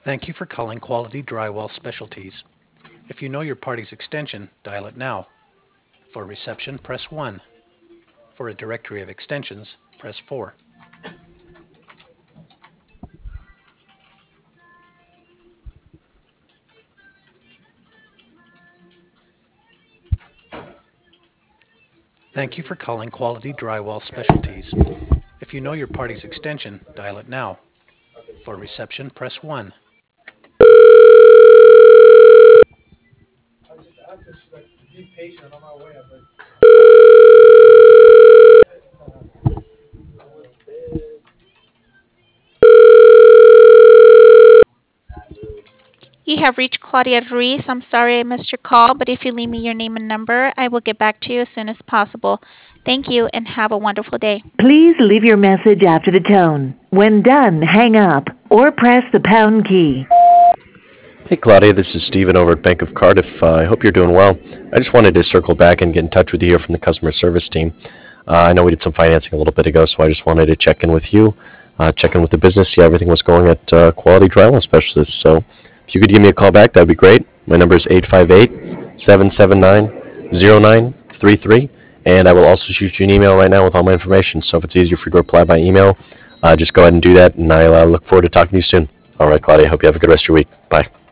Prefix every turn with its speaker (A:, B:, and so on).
A: Thank you for calling Quality Drywall Specialties. If you know your party's extension, dial it now. For reception, press 1. For a directory of extensions, press 4. Thank you for calling Quality Drywall Specialties. If you know your party's extension, dial it now. For reception, press 1.
B: You have reached Claudia Ruiz. I'm sorry I missed your call, but if you leave me your name and number, I will get back to you as soon as possible. Thank you and have a wonderful day.
C: Please leave your message after the tone. When done, hang up or press the pound key.
D: Hey Claudia, this is Steven over at Bank of Cardiff. I hope you're doing well. I just wanted to circle back and get in touch with you here from the customer service team. I know we did some financing a little bit ago, so I just wanted to check in with you, check in with the business, see how everything was going at Quality Drywall Specialists. So if you could give me a call back, that would be great. My number is 858-779-0933, and I will also shoot you an email right now with all my information. So if it's easier for you to reply by email, just go ahead and do that, and I'll look forward to talking to you soon. All right, Claudia, I hope you have a good rest of your week. Bye.